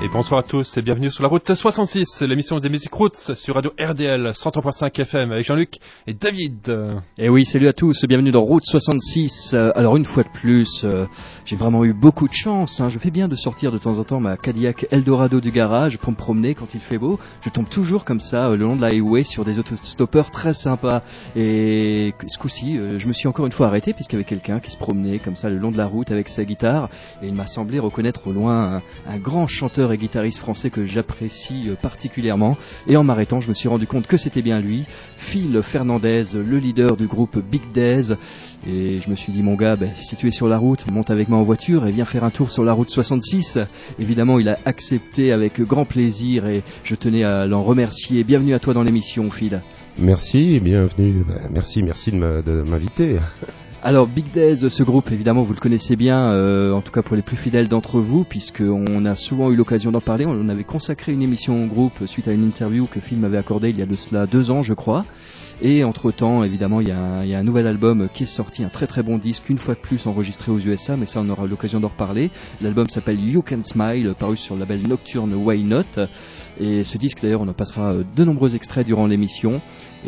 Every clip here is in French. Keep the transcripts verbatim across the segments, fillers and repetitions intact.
Et bonsoir à tous et bienvenue sur la route soixante-six, l'émission des musiques routes sur Radio R D L cent trois virgule cinq F M avec Jean-Luc et David. Et oui, salut à tous, bienvenue dans Route soixante-six. Alors une fois de plus, euh, j'ai vraiment eu beaucoup de chance, hein. Je fais bien de sortir de temps en temps ma Cadillac Eldorado du garage pour me promener quand il fait beau. Je tombe toujours comme ça euh, le long de la highway sur des autostoppeurs très sympas. Et ce coup-ci, euh, je me suis encore une fois arrêté puisqu'il y avait quelqu'un qui se promenait comme ça le long de la route avec sa guitare. Et il m'a semblé reconnaître au loin un, un grand chanteur et guitariste français que j'apprécie particulièrement. Et en m'arrêtant, je me suis rendu compte que c'était bien lui, Phil Fernandez, le leader du groupe Big Days. Et je me suis dit, mon gars, ben, si tu es sur la route, monte avec moi en voiture et viens faire un tour sur la route soixante-six. Évidemment, il a accepté avec grand plaisir et je tenais à l'en remercier. Bienvenue à toi dans l'émission, Phil. Merci, bienvenue. Merci, merci de m'inviter. Alors Big Days, ce groupe, évidemment, vous le connaissez bien, euh, en tout cas pour les plus fidèles d'entre vous, puisqu'on a souvent eu l'occasion d'en parler. On avait consacré une émission au groupe suite à une interview que Phil m'avait accordée il y a de cela deux ans, je crois. Et entre-temps, évidemment, il y, a un, il y a un nouvel album qui est sorti, un très très bon disque, une fois de plus enregistré aux U S A, mais ça on aura l'occasion d'en reparler. L'album s'appelle You Can Smile, paru sur le label Nocturne Why Not. Et ce disque, d'ailleurs, on en passera de nombreux extraits durant l'émission.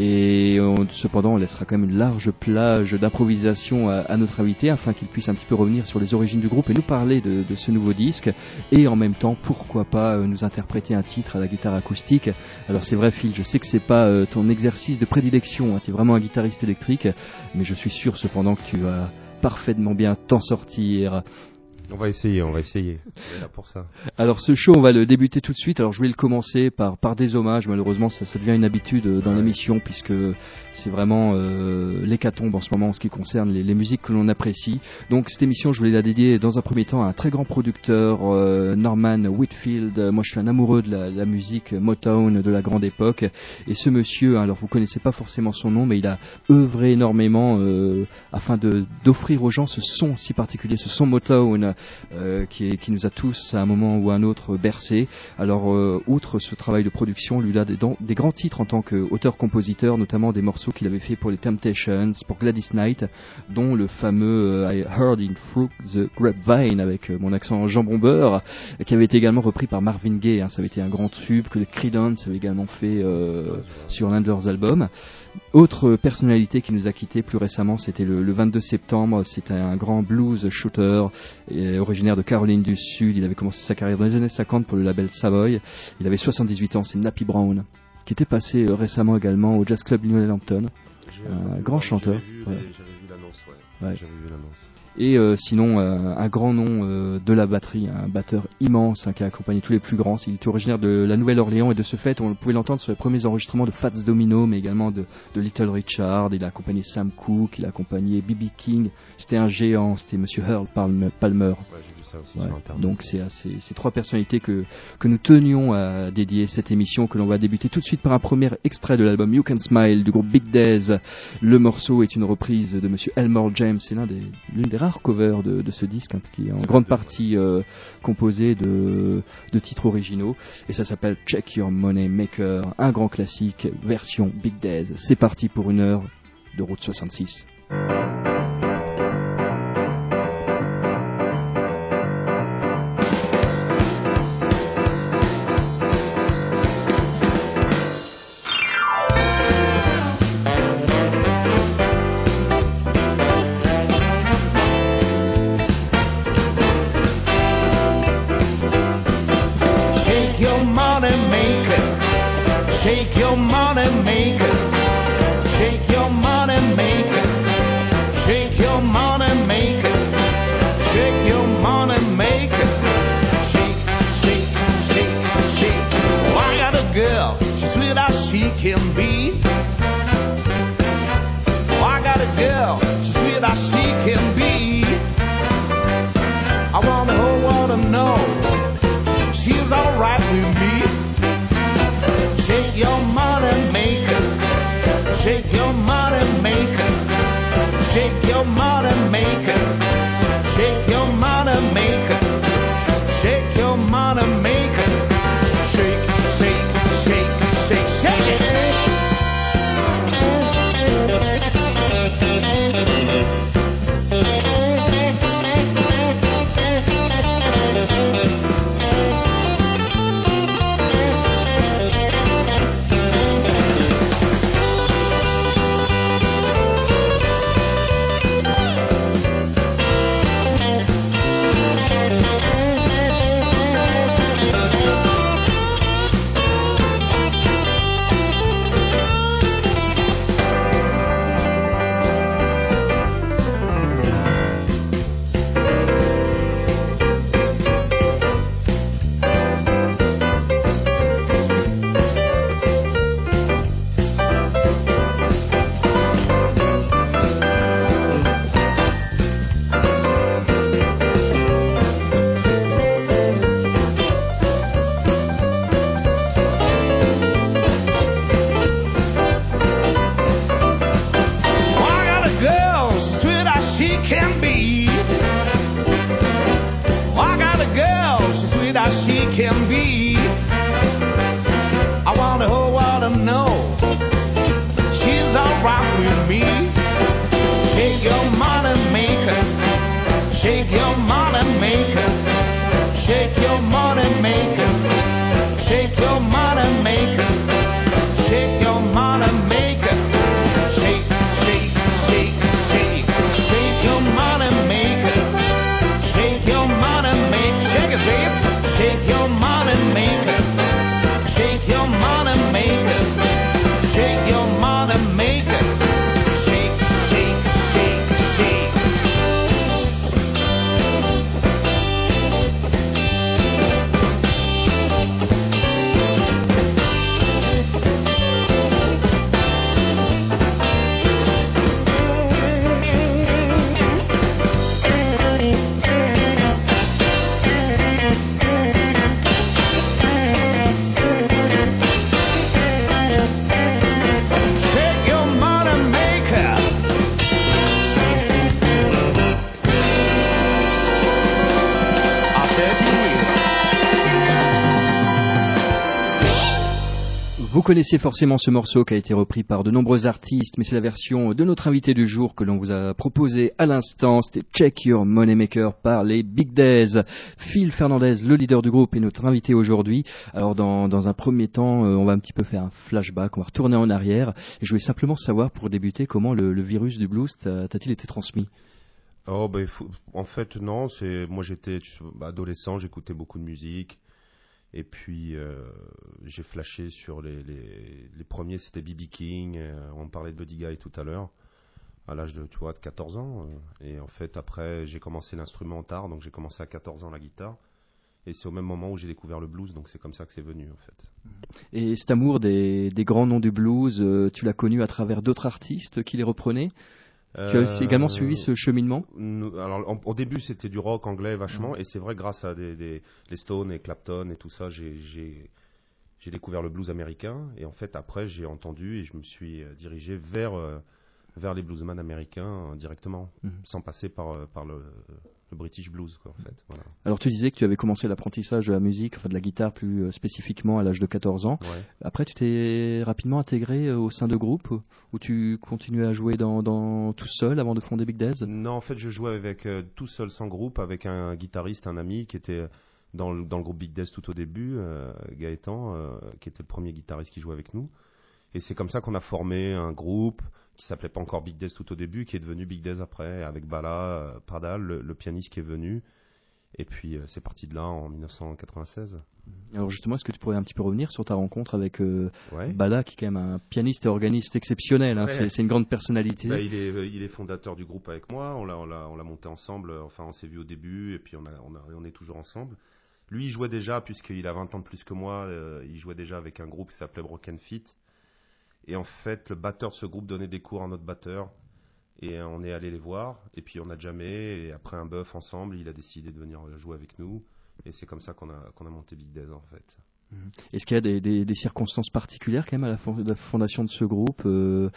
Et on, cependant, on laissera quand même une large plage d'improvisation à, à notre invité afin qu'il puisse un petit peu revenir sur les origines du groupe et nous parler de, de ce nouveau disque. Et en même temps, pourquoi pas nous interpréter un titre à la guitare acoustique. Alors c'est vrai, Phil, je sais que c'est pas euh, ton exercice de prédilection, hein, tu es vraiment un guitariste électrique, mais je suis sûr cependant que tu vas parfaitement bien t'en sortir. On va essayer, on va essayer. On est là pour ça. Alors ce show, on va le débuter tout de suite. Alors je voulais le commencer par par des hommages. Malheureusement, ça, ça devient une habitude dans ouais. l'émission puisque c'est vraiment euh, l'hécatombe en ce moment en ce qui concerne les, les musiques que l'on apprécie. Donc cette émission, je voulais la dédier dans un premier temps à un très grand producteur, euh, Norman Whitfield. Moi, je suis un amoureux de la, la musique Motown de la grande époque. Et ce monsieur, alors vous connaissez pas forcément son nom, mais il a œuvré énormément euh, afin de d'offrir aux gens ce son si particulier, ce son Motown. Euh, qui, est, qui nous a tous à un moment ou à un autre bercés. Alors euh, outre ce travail de production, lui il a des, des grands titres en tant qu'auteur-compositeur, notamment des morceaux qu'il avait fait pour les Temptations, pour Gladys Knight, dont le fameux euh, I Heard It Through the Grapevine avec euh, mon accent jambon beurre, qui avait été également repris par Marvin Gaye, hein. Ça avait été un grand tube que les Creedence avaient également fait euh, sur l'un de leurs albums. Autre personnalité qui nous a quittés plus récemment, c'était le, le vingt-deux septembre. C'était un grand blues shooter et originaire de Caroline du Sud. Il avait commencé sa carrière dans les années cinquante pour le label Savoy. Il avait soixante-dix-huit ans, c'est Nappy Brown, qui était passé récemment également au Jazz Club New Hampton. Un grand chanteur. J'avais vu, voilà. j'avais vu l'annonce, ouais. Ouais. J'avais vu l'annonce. Et euh, sinon, euh, un grand nom euh, de la batterie, un batteur immense hein, qui a accompagné tous les plus grands. Il était originaire de la Nouvelle-Orléans et de ce fait, on pouvait l'entendre sur les premiers enregistrements de Fats Domino, mais également de, de Little Richard. Il a accompagné Sam Cooke, il a accompagné B B King. C'était un géant, c'était Monsieur Earl Palmer. Ouais, j'ai vu ça aussi ouais. sur Internet. Donc c'est à ces, ces trois personnalités que, que nous tenions à dédier cette émission, que l'on va débuter tout de suite par un premier extrait de l'album You Can Smile du groupe Big Days. Le morceau est une reprise de Monsieur Elmore James, c'est l'un des, l'une des rares covers de, de ce disque, hein, qui est en grande partie euh, composé de, de titres originaux, et ça s'appelle Check Your Money Maker, un grand classique, version Big Days. C'est parti pour une heure de Route soixante-six. Shake your money maker, shake your money maker, shake your money maker, shake your money maker, shake, shake, shake, shake. Oh, I got a girl, she's sweet as she can be. Oh, I got a girl, she's sweet as she can be. I want the whole world to know she's alright with me. Shake your money maker, shake your money maker, shake your money maker, shake your money maker, shake your money maker, shake, shake, shake, shake, shake it. she can be. Oh, I got a girl, she's sweet as she can be. I want the whole world to know she's alright with me. Shake your money maker, shake your money maker, shake your money maker, shake your money maker, shake your money maker, shake, shake, shake, shake, shake your money maker, shake your money maker, shake it, babe, shake your money maker, shake your money maker, shake your money maker, shake, shake, shake, shake. Shake your money maker. I bet you will. Vous connaissez forcément ce morceau qui a été repris par de nombreux artistes, mais c'est la version de notre invité du jour que l'on vous a proposé à l'instant. C'était Check Your Moneymaker par les Big Days. Phil Fernandez, le leader du groupe, est notre invité aujourd'hui. Alors dans, dans un premier temps, euh, on va un petit peu faire un flashback, on va retourner en arrière. Et je voulais simplement savoir, pour débuter, comment le, le virus du blues t'a- t'a-t-il été transmis? Oh, bah, il faut- en fait, non. C'est moi, j'étais tu sais, bah, adolescent, j'écoutais beaucoup de musique, et puis euh, j'ai flashé sur les les, les premiers. C'était B B King. euh, on parlait de Buddy Guy tout à l'heure, à l'âge de tu vois de quatorze ans. euh, et en fait, après, j'ai commencé l'instrument tard, donc j'ai commencé à quatorze ans la guitare. Et c'est au même moment où j'ai découvert le blues, donc c'est comme ça que c'est venu en fait. Et cet amour des, des grands noms du blues, euh, tu l'as connu à travers d'autres artistes qui les reprenaient? Tu as aussi également suivi ce cheminement? Nous- Alors, en- au début, c'était du rock anglais vachement, et c'est vrai, grâce à des, des- les Stones et Clapton et tout ça, j'ai, j'ai, j'ai découvert le blues américain. Et en fait, après, j'ai entendu et je me suis euh, dirigé vers, euh, vers les bluesmen américains euh, directement, Mhm. sans passer par, euh, par le, le British blues, quoi, en fait. Voilà. Alors tu disais que tu avais commencé l'apprentissage de la musique, enfin de la guitare plus euh, spécifiquement à l'âge de quatorze ans. Ouais. Après tu t'es rapidement intégré euh, au sein de groupes euh, où tu continuais à jouer dans, dans tout seul avant de fonder Big Days? Non, en fait, je jouais avec euh, tout seul, sans groupe, avec un guitariste, un ami qui était dans le, dans le groupe Big Days tout au début, euh, Gaëtan, euh, qui était le premier guitariste qui jouait avec nous. Et c'est comme ça qu'on a formé un groupe qui s'appelait pas encore Big Days tout au début, qui est devenu Big Days après, avec Bala, euh, Pardal, le, le pianiste qui est venu. Et puis euh, c'est parti de là en dix-neuf cent quatre-vingt-seize. Alors justement, est-ce que tu pourrais un petit peu revenir sur ta rencontre avec euh, Ouais. Bala, qui est quand même un pianiste et organiste exceptionnel, hein, Ouais. c'est, c'est une grande personnalité. Bah, il est euh, il est fondateur du groupe avec moi. On l'a on l'a on l'a monté ensemble. Enfin, on s'est vu au début et puis on a on a on est toujours ensemble. Lui, il jouait déjà puisqu'il a vingt ans de plus que moi. euh, il jouait déjà avec un groupe qui s'appelait Broken Feet. Et en fait, le batteur de ce groupe donnait des cours à notre batteur. Et on est allé les voir. Et puis on a jamais. Et après un bœuf ensemble, il a décidé de venir jouer avec nous. Et c'est comme ça qu'on a qu'on a monté Big Days en fait. Est-ce qu'il y a des, des, des circonstances particulières quand même à la, fond- la fondation de ce groupe? euh,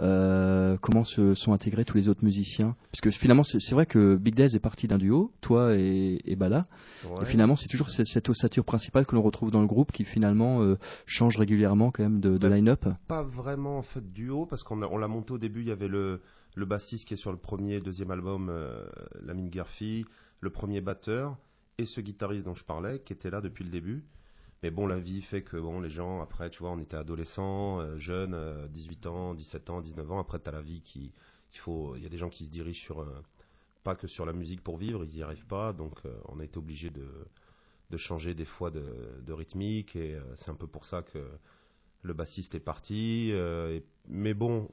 euh, Comment se sont intégrés tous les autres musiciens? Parce que finalement, c'est, c'est vrai que Big Days est parti d'un duo, toi et, et Bala. Ouais. Et finalement, c'est toujours cette, cette ossature principale que l'on retrouve dans le groupe qui finalement euh, change régulièrement quand même de, de Bah, line-up. Pas vraiment en fait duo parce qu'on a- on l'a monté au début. Il y avait le le bassiste qui est sur le premier et deuxième album, euh, Lamine Guerfi, le premier batteur et ce guitariste dont je parlais qui était là depuis le début. Mais bon, la vie fait que bon, les gens après, tu vois, on était adolescents, euh, jeunes, euh, dix-huit ans, dix-sept ans, dix-neuf ans. Après, t'as la vie qui, qu'il faut. Il y a des gens qui se dirigent sur euh, pas que sur la musique pour vivre, ils y arrivent pas. Donc, euh, on a été obligé de de changer des fois de, de rythmique et euh, c'est un peu pour ça que le bassiste est parti. euh, et- mais bon,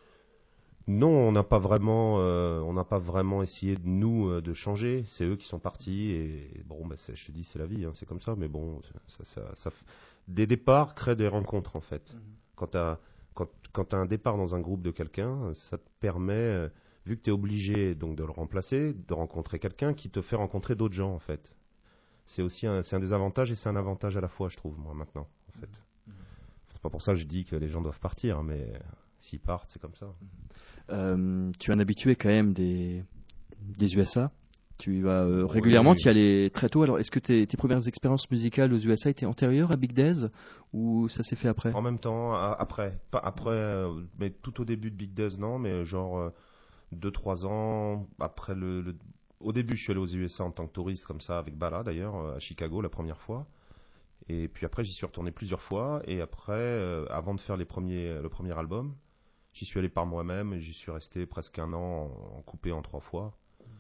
non, on n'a pas vraiment, euh, on n'a pas vraiment essayé de nous euh, de changer. C'est eux qui sont partis et bon, bah, c'est- je te dis, c'est la vie, hein, c'est comme ça. Mais bon, ça, ça, ça, f- des départs créent des rencontres en fait. Quand t'as quand, quand t'as un départ dans un groupe de quelqu'un, ça te permet, euh, vu que tu es obligé donc de le remplacer, de rencontrer quelqu'un qui te fait rencontrer d'autres gens en fait. C'est aussi un, c'est un désavantage et c'est un avantage à la fois, je trouve, moi, maintenant, en fait. C'est pas pour ça que je dis que les gens doivent partir, hein, mais s'ils partent, c'est comme ça. Euh, tu es un habitué quand même des, des U S A. Tu y vas euh, régulièrement, oui. tu y allais très tôt. Alors, est-ce que tes, tes premières expériences musicales aux U S A étaient antérieures à Big Days ou ça s'est fait après? En même temps, a- après, pas après, euh, mais tout au début de Big Days, non, mais genre euh, deux trois ans après le, le- Au début, je suis allé aux U S A en tant que touriste, comme ça, avec Bala d'ailleurs, euh, à Chicago la première fois. Et puis après, j'y suis retourné plusieurs fois. Et après, euh, avant de faire les premiers, le premier album, j'y suis allé par moi-même et j'y suis resté presque un an en, en coupé en trois fois.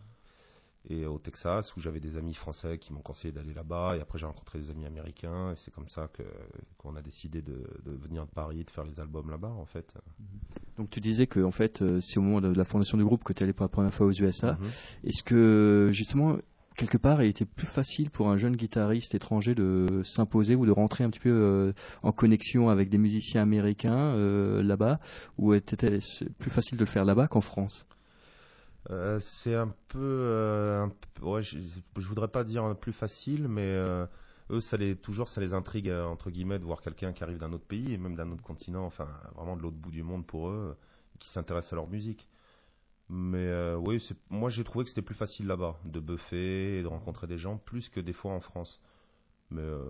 Et au Texas, où j'avais des amis français qui m'ont conseillé d'aller là-bas. Et après, j'ai rencontré des amis américains. Et c'est comme ça que, qu'on a décidé de, de venir de Paris, de faire les albums là-bas, en fait. Donc tu disais que en fait euh, c'est au moment de la fondation du groupe que tu es allé pour la première fois aux U S A. Mhm. Est-ce que justement quelque part il était plus facile pour un jeune guitariste étranger de s'imposer ou de rentrer un petit peu euh, en connexion avec des musiciens américains euh, là-bas, ou était plus facile de le faire là-bas qu'en France? Euh, c'est un peu, euh, un peu- ouais, je, je voudrais pas dire plus facile, mais euh, eux, ça les, toujours, ça les intrigue euh, entre guillemets de voir quelqu'un qui arrive d'un autre pays et même d'un autre continent, enfin vraiment de l'autre bout du monde pour eux, qui s'intéresse à leur musique. Mais euh, oui, c'est, moi j'ai trouvé que c'était plus facile là-bas de buffer et de rencontrer des gens plus que des fois en France. Mais euh,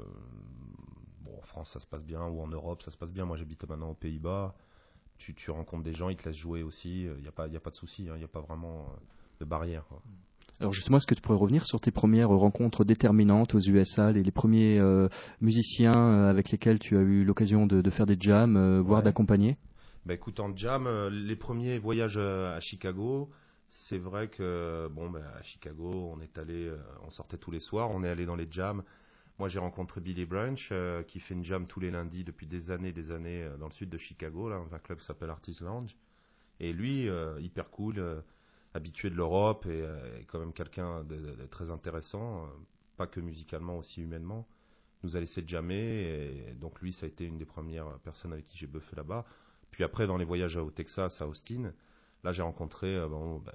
bon, en France ça se passe bien ou en Europe ça se passe bien. Moi j'habite maintenant aux Pays-Bas. Tu, tu rencontres des gens, ils te laissent jouer aussi. Il n'y a pas, y a pas de souci, il n'y a pas vraiment euh, de barrière, quoi. Alors justement, est-ce que tu pourrais revenir sur tes premières rencontres déterminantes aux U S A, les, les premiers euh, musiciens euh, avec lesquels tu as eu l'occasion de, de faire des jams, euh, voire Ouais. d'accompagner? Bah écoute, en jam, euh, les premiers voyages euh, à Chicago, c'est vrai que bon, bah, à Chicago, on est allé, euh, on sortait tous les soirs, on est allé dans les jams. Moi, j'ai rencontré Billy Branch, euh, qui fait une jam tous les lundis depuis des années, des années euh, dans le sud de Chicago, là, dans un club qui s'appelle Artist Lounge. Et lui, euh, hyper cool, euh, habitué de l'Europe et, euh, et quand même quelqu'un de, de- de très intéressant, euh, pas que musicalement, aussi humainement, nous a laissé jammer. Et donc lui, ça a été une des premières personnes avec qui j'ai buffé là-bas. Puis après, dans les voyages au Texas, à Austin, là, j'ai rencontré euh, bon, bah,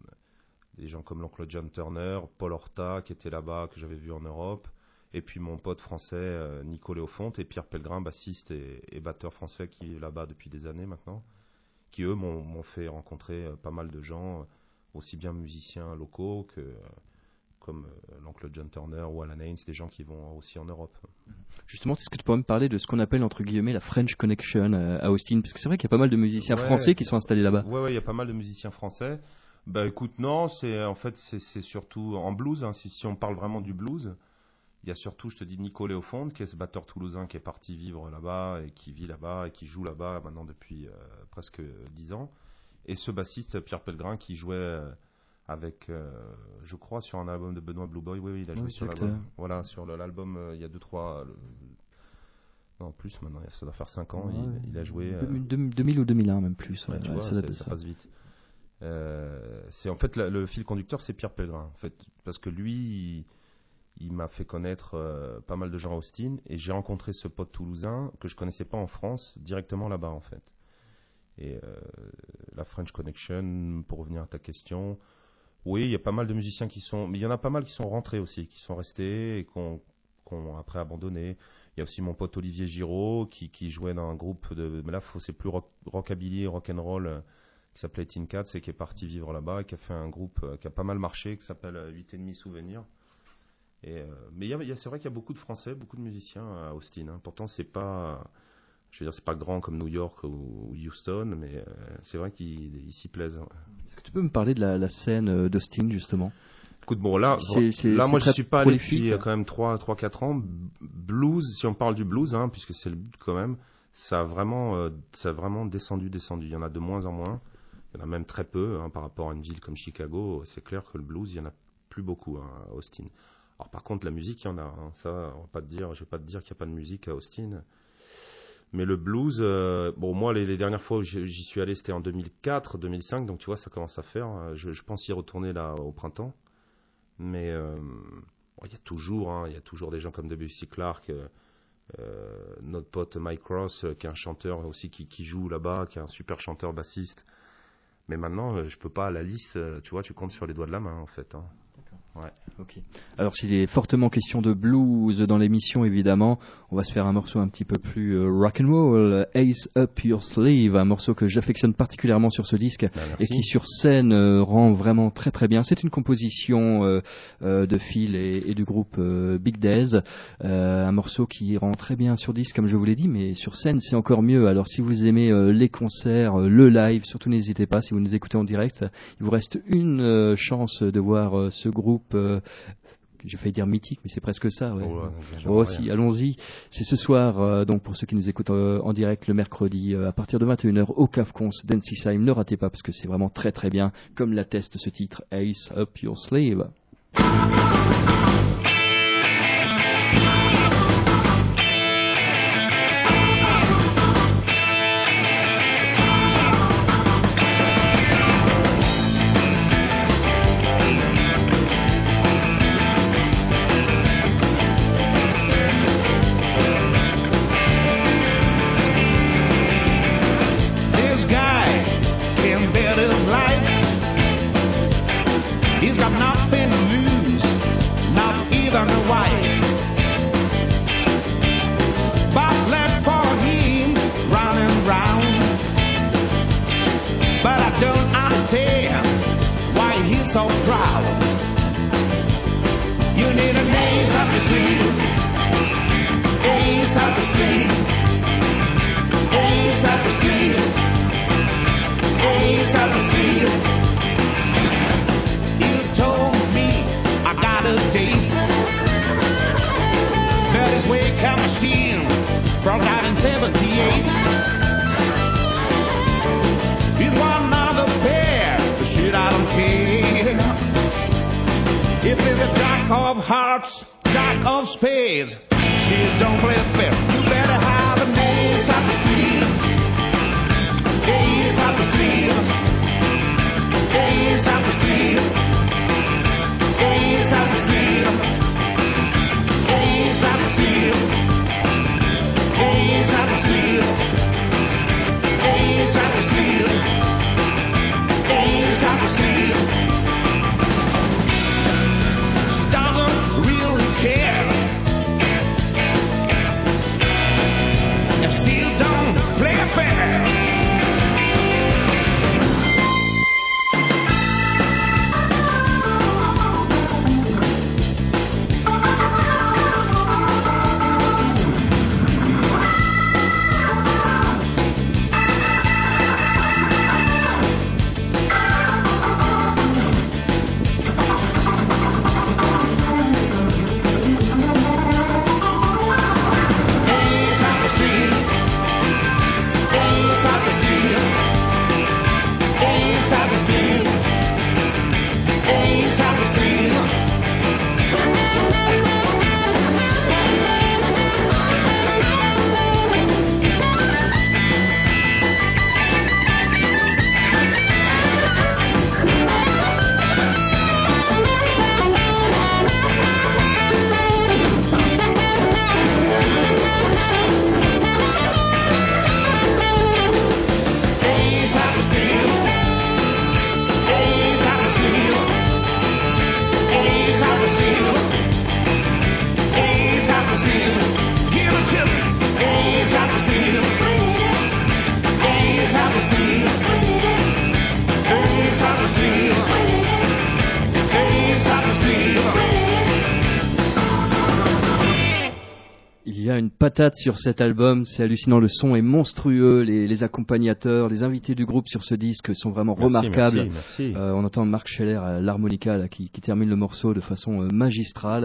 des gens comme l'oncle John Turner, Paul Horta, qui était là-bas, que j'avais vu en Europe. Et puis mon pote français, euh, Nico Léofonte, et Pierre Pellegrin, bassiste et, et batteur français qui vit là-bas depuis des années maintenant, qui eux m'ont, m'ont fait rencontrer euh, pas mal de gens, euh, aussi bien musiciens locaux que euh, comme euh, l'oncle John Turner ou Alan Haynes, des gens qui vont aussi en Europe. Justement, est-ce que tu pourrais me parler de ce qu'on appelle entre guillemets la French Connection euh, à Austin? Parce que c'est vrai qu'il y a pas mal de musiciens Ouais. français qui sont installés là-bas. Ouais, ouais, il y a pas mal de musiciens français. Bah écoute, non, c'est en fait c'est, c'est surtout en blues. Hein, si, si on parle vraiment du blues, il y a surtout, je te dis, Nico Léofonte, qui est ce batteur toulousain qui est parti vivre là-bas et qui vit là-bas et qui joue là-bas maintenant depuis euh, presque dix ans. Et ce bassiste Pierre Pellegrin qui jouait euh, avec, euh, je crois, sur un album de Benoît Blue Boy. Oui, oui, il a joué Oui, sur exact, l'album. euh. Voilà, sur le- l'album, euh, il y a deux trois. Le... Non, plus maintenant, ça doit faire cinq ans. Ouais, il, il a joué. euh, deux mille deux mille ou deux mille un même plus. Ouais, Ouais, tu ouais, vois, ça date c'est- de ça ça. passe vite. Euh, c'est en fait la- le fil conducteur, c'est Pierre Pellegrin, en fait, parce que lui, il, il m'a fait connaître euh, pas mal de gens à Austin, et j'ai rencontré ce pote toulousain que je connaissais pas en France, directement là-bas, en fait. Et euh, la French Connection, pour revenir à ta question, oui, il y a pas mal de musiciens qui sont, mais il y en a pas mal qui sont rentrés aussi, qui sont restés et qui ont, qui ont après abandonné. Il y a aussi mon pote Olivier Giraud qui, qui jouait dans un groupe de, mais là, faut- c'est plus rock, rockabilly, rock'n'roll, euh, qui s'appelait Teen Cats et qui est parti vivre là-bas et qui a fait un groupe euh, qui a pas mal marché, qui s'appelle euh, huit et demi Souvenirs. Et, euh, mais il y a, il y a- c'est vrai qu'il y a beaucoup de Français, beaucoup de musiciens à Austin, hein. Pourtant, c'est pas, je veux dire, c'est pas grand comme New York ou, ou Houston, mais euh, c'est vrai qu'ils ils s'y plaisent. Ouais. Est-ce que tu peux me parler de la, la scène euh, d'Austin justement? Écoute, bon, là, C'est- c'est- là c'est moi, je très suis pas allé prolifique, depuis euh, hein. quand même trois, quatre ans. Blues, si on parle du blues, hein, puisque c'est le but quand même, ça a vraiment, euh, ça a vraiment descendu, descendu. Il y en a de moins en moins. Il y en a même très peu, hein, par rapport à une ville comme Chicago. C'est clair que le blues, il y en a plus beaucoup, hein, à Austin. Alors par contre, la musique, il y en a. Hein, ça, on va pas te dire, je vais pas te dire qu'il n'y a pas de musique à Austin. Mais le blues, euh, bon, moi, les, les dernières fois où j'y j'y suis allé, c'était en deux mille quatre, deux mille cinq, donc tu vois, ça commence à faire. Je, je pense y retourner là au printemps. Mais euh, bon, il y a toujours, hein, il y a toujours des gens comme Debussy Clark, euh, euh, notre pote Mike Ross, euh, qui est un chanteur aussi qui, qui joue là-bas, qui est un super chanteur bassiste. Mais maintenant, euh, je peux pas à la liste, euh, tu vois, tu comptes sur les doigts de la main en fait. Hein. Ouais. Ok. Alors s'il est fortement question de blues dans l'émission, évidemment, on va se faire un morceau un petit peu plus euh, rock'n'roll, Ace Up Your Sleeve, un morceau que j'affectionne particulièrement sur ce disque Bah, et qui sur scène euh, rend vraiment très très bien. C'est une composition euh, euh, de Phil et, et du groupe euh, Big Days, euh, un morceau qui rend très bien sur disque comme je vous l'ai dit, mais sur scène c'est encore mieux. Alors si vous aimez euh, les concerts, euh, le live, surtout n'hésitez pas, si vous nous écoutez en direct, il vous reste une euh, chance de voir euh, ce groupe Euh, j'ai failli dire mythique, mais c'est presque ça. Ouais. Oh, oh aussi, allons-y. C'est ce soir, euh, donc pour ceux qui nous écoutent euh, en direct le mercredi, euh, à partir de vingt et une heures au Cafcons d'Ensisheim. Ne ratez pas parce que c'est vraiment très très bien, comme l'atteste ce titre, Ace Up Your Sleeve. He's got nothing to lose, not even a wife. But left for him running round. But I don't understand why he's so proud. You need an ace up your sleeve, ace up your sleeve, ace up your sleeve, ace up your sleeve. Told me I got a date. That is wake up machine broke out in seventy-eight. He's one of the pair, the shit I don't care. If it's a jack of hearts, jack of spades, shit don't play fair. You better have an ace up the sleeve, ace up the sleeve, ace up the sleeve. Ace up the sleeve, ace up the sleeve, ace up the sleeve, ace up the sleeve, ace up the sleeve. She doesn't really care, and she don't play fair. Il y a une patate sur cet album, c'est hallucinant, le son est monstrueux, les, les accompagnateurs, les invités du groupe sur ce disque sont vraiment merci, remarquables. Merci, merci. Euh, on entend Mark Scheller à l'harmonica là, qui, qui termine le morceau de façon euh, magistrale.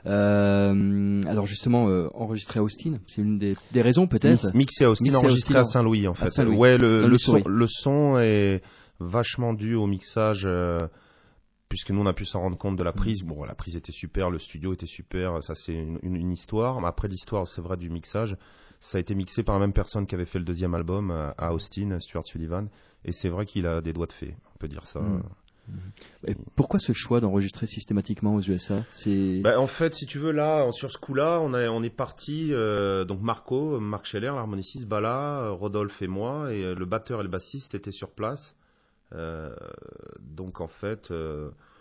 Euh, alors justement, euh, enregistré à Austin, c'est une des, des raisons peut-être. Mix, mixé à Austin, Mixé à enregistré Austin, à Saint-Louis en fait. Saint-Louis, ouais, le, le, le, son, le son est vachement dû au mixage. Euh, puisque nous on a pu s'en rendre compte de la prise. Bon, la prise était super, le studio était super, ça c'est une, une, une histoire. Mais après l'histoire, c'est vrai, du mixage, ça a été mixé par la même personne qui avait fait le deuxième album à Austin, Stuart Sullivan, et c'est vrai qu'il a des doigts de fée, on peut dire ça. Mmh. Et pourquoi ce choix d'enregistrer systématiquement aux U S A? C'est... Bah, en fait, si tu veux, là, sur ce coup-là, on, a, on est parti, euh, donc Marco, Mark Scheller, l'harmoniciste, Bala, Rodolphe et moi, et le batteur et le bassiste étaient sur place. Euh, donc en fait, euh,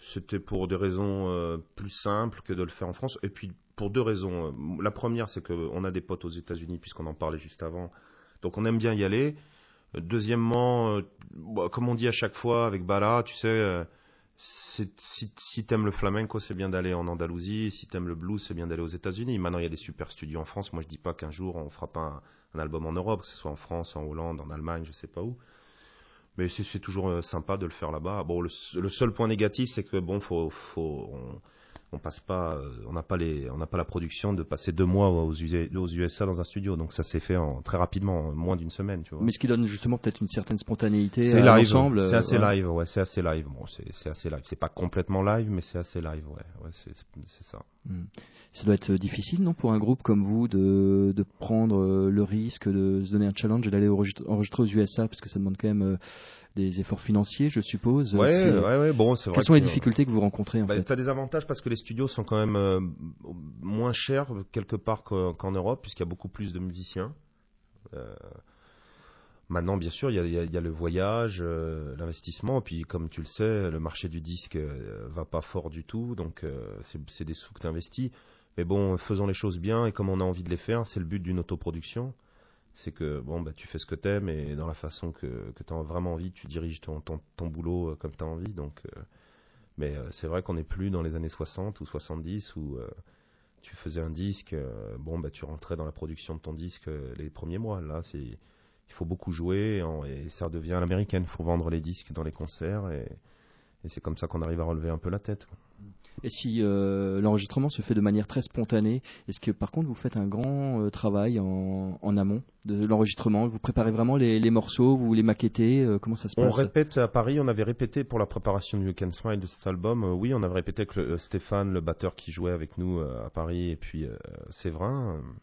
C'était pour des raisons euh, plus simples que de le faire en France. Et puis pour deux raisons. La première, c'est qu'on a des potes aux États-Unis, puisqu'on en parlait juste avant. Donc on aime bien y aller. Deuxièmement, euh, bah, comme on dit à chaque fois avec Bala, tu sais, euh, c'est, si, si t'aimes le flamenco, c'est bien d'aller en Andalousie. Si t'aimes le blues, c'est bien d'aller aux États-Unis. Maintenant, il y a des super studios en France. Moi, je dis pas qu'un jour on fera pas un, un album en Europe, que ce soit en France, en Hollande, en Allemagne, je sais pas où. Mais c'est, c'est toujours euh, sympa de le faire là-bas. Bon, le, le seul point négatif, c'est que bon, faut, faut, on, on passe pas, euh, on n'a pas les, on n'a pas la production de passer deux mois aux, aux U S A dans un studio. Donc ça s'est fait en, très rapidement, en moins d'une semaine, tu vois. Mais ce qui donne justement peut-être une certaine spontanéité c'est à live, l'ensemble. C'est assez ouais. live, ouais, c'est assez live. Bon, c'est, c'est assez live. C'est pas complètement live, mais c'est assez live, ouais, ouais, c'est, c'est ça. Hmm. Ça doit être difficile, non, pour un groupe comme vous de, de prendre le risque de se donner un challenge et d'aller enregistrer aux U S A, parce que ça demande quand même euh, des efforts financiers, je suppose. Ouais, c'est... ouais, ouais. Bon, c'est vrai. Quelles sont les que, difficultés que vous rencontrez en bah, fait? T'as des avantages parce que les studios sont quand même euh, moins chers quelque part qu'en Europe, puisqu'il y a beaucoup plus de musiciens. Euh, maintenant, bien sûr, il y a, il y a, il y a le voyage, euh, l'investissement, et puis comme tu le sais, le marché du disque euh, va pas fort du tout, donc euh, c'est, c'est des sous que tu investis. Mais bon, faisons les choses bien, et comme on a envie de les faire, c'est le but d'une autoproduction. C'est que bon, bah, tu fais ce que t'aimes, et dans la façon que, que tu as vraiment envie, tu diriges ton, ton, ton boulot comme tu as envie. Donc, euh, mais euh, c'est vrai qu'on n'est plus dans les années soixante ou soixante-dix où euh, tu faisais un disque, euh, bon, bah, tu rentrais dans la production de ton disque euh, les premiers mois. Là, c'est, il faut beaucoup jouer, et, en, et ça devient à l'américaine. Il faut vendre les disques dans les concerts, et, et c'est comme ça qu'on arrive à relever un peu la tête. Et si euh, l'enregistrement se fait de manière très spontanée, est-ce que par contre vous faites un grand euh, travail en, en amont de l'enregistrement? Vous préparez vraiment les, les morceaux, vous les maquettez, euh, comment ça se passe? On répète à Paris, on avait répété pour la préparation de You Can Smile de cet album. Euh, oui, on avait répété avec le, euh, Stéphane, le batteur qui jouait avec nous euh, à Paris, et puis euh, Séverin. Euh,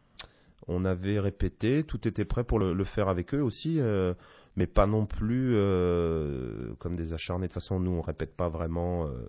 on avait répété, tout était prêt pour le, le faire avec eux aussi, euh, mais pas non plus euh, comme des acharnés. De toute façon, nous on répète pas vraiment. Euh,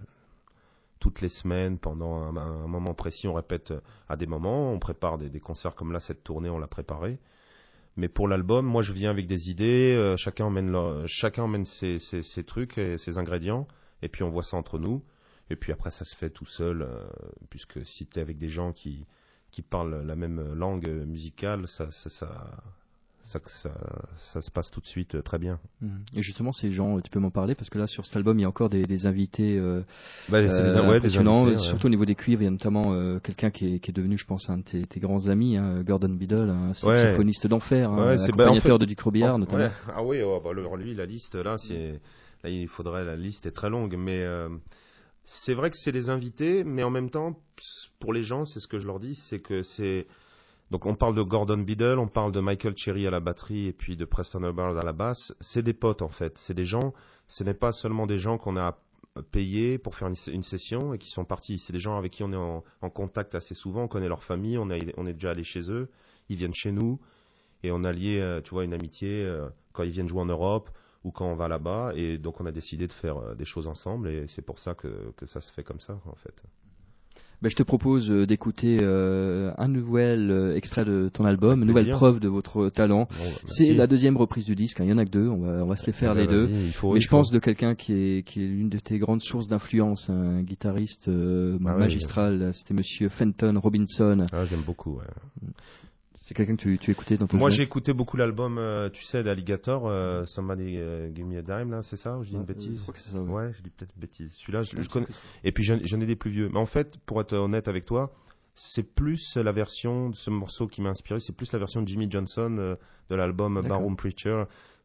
toutes les semaines, pendant un, un moment précis, on répète à des moments, on prépare des, des concerts comme là, cette tournée, on l'a préparée. Mais pour l'album, moi je viens avec des idées, euh, chacun emmène, leur, chacun emmène ses, ses, ses trucs et ses ingrédients, et puis on voit ça entre nous. Et puis après, ça se fait tout seul, euh, puisque si tu es avec des gens qui, qui parlent la même langue musicale, ça, ça, ça, ça, ça, ça se passe tout de suite très bien. Et justement, ces gens, tu peux m'en parler, parce que là, sur cet album, il y a encore des, des invités euh, bah, c'est des, euh, ouais, impressionnants, des invités, surtout ouais. au niveau des cuivres. Il y a notamment euh, quelqu'un qui est, qui est devenu, je pense, un de tes, tes grands amis, hein, Gordon Biddle, un saxophoniste ouais. d'enfer, hein, ouais, c'est, accompagnateur bah, en fait, de Duc Robillard, notamment. Ouais. Ah oui, oh, bah, alors lui, la liste, là, c'est, là, il faudrait, la liste est très longue, mais euh, c'est vrai que c'est des invités, mais en même temps, pour les gens, c'est ce que je leur dis, c'est que c'est... Donc on parle de Gordon Biddle, on parle de Michael Cherry à la batterie et puis de Preston Hubbard à la basse. C'est des potes en fait, c'est des gens, ce n'est pas seulement des gens qu'on a payés pour faire une, une session et qui sont partis. C'est des gens avec qui on est en, en contact assez souvent, on connaît leur famille, on, a, on est déjà allé chez eux, ils viennent chez nous et on a lié, tu vois, une amitié euh, quand ils viennent jouer en Europe ou quand on va là-bas. Et donc on a décidé de faire euh, des choses ensemble et c'est pour ça que, que ça se fait comme ça en fait. Ben, je te propose d'écouter euh, un nouvel euh, extrait de ton album, une nouvelle plaisir. preuve de votre talent. Bon, bah, c'est la deuxième reprise du disque, hein. Il y en a que deux, on va, on va se les faire bah, les bah, deux. Il faut, Mais il je faut. pense de quelqu'un qui est, qui est l'une de tes grandes sources d'influence, un guitariste euh, ah, magistral, ouais, c'était Monsieur Fenton Robinson. Ah, j'aime beaucoup, ouais. C'est quelqu'un que tu, tu écoutais dans ton Moi, jeunesse. j'ai écouté beaucoup l'album, euh, tu sais, d'Alligator, euh, Somebody uh, Give Me a Dime, là, c'est ça? Ou je dis ouais, une bêtise? Je crois que c'est ça, ouais. Ouais, je dis peut-être une bêtise. Celui-là, je, je connais. Et puis, j'en, j'en ai des plus vieux. Mais en fait, pour être honnête avec toi, c'est plus la version de ce morceau qui m'a inspiré, c'est plus la version de Jimmy Johnson euh, de l'album D'accord. Barroom Preacher,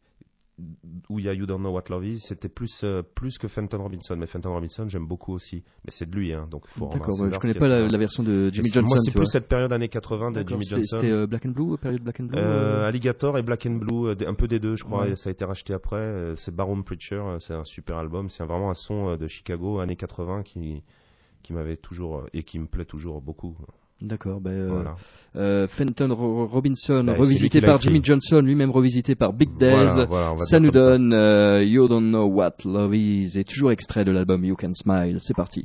où il y a You Don't Know What Love Is. C'était plus, euh, plus que Fenton Robinson. Mais Fenton Robinson, j'aime beaucoup aussi. Mais c'est de lui, hein, donc il faut D'accord, ouais, je connais pas la, la version de Jimmy c'est, Johnson. Moi, c'est tu plus vois. cette période années quatre-vingts de D'accord, Jimmy c'était, Johnson. C'était euh, Black and Blue, période Black and Blue euh, euh... Alligator et Black and Blue, euh, un peu des deux, je crois. Ouais. Ça a été racheté après. Euh, c'est Barroom Preacher, euh, c'est un super album. C'est vraiment un son euh, de Chicago, années quatre-vingts, qui, qui m'avait toujours, euh, et qui me plaît toujours beaucoup. D'accord, ben, euh, voilà. euh, Fenton Ro- Robinson, ben, revisité par Jimmy Johnson, lui-même revisité par Big Dez. Voilà, voilà, ça nous donne euh, You Don't Know What Love Is, et toujours extrait de l'album You Can Smile. C'est parti.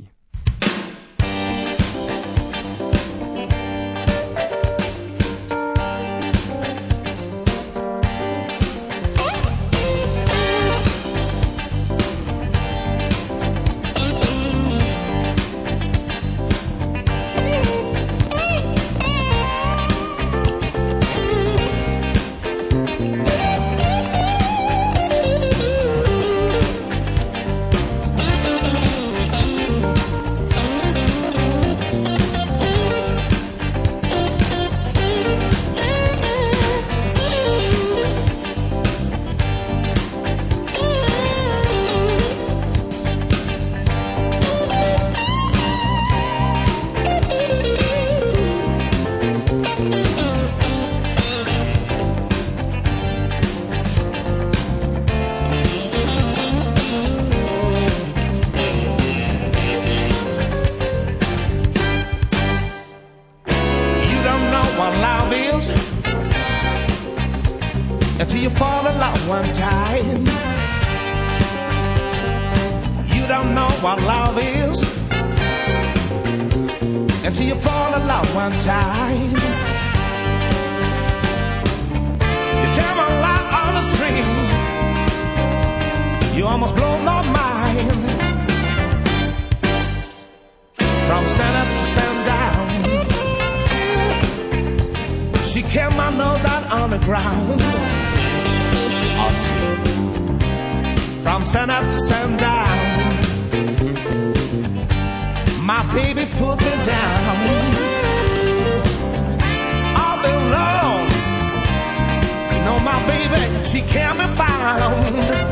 one time. You don't know what love is until you fall in love one time. You tell me love on the string, you almost blow my mind. From sun up to sundown, she kept my nose down on the ground. Oh, from sun up to sundown, my baby put me down. All day long, you know my baby, she can't be found.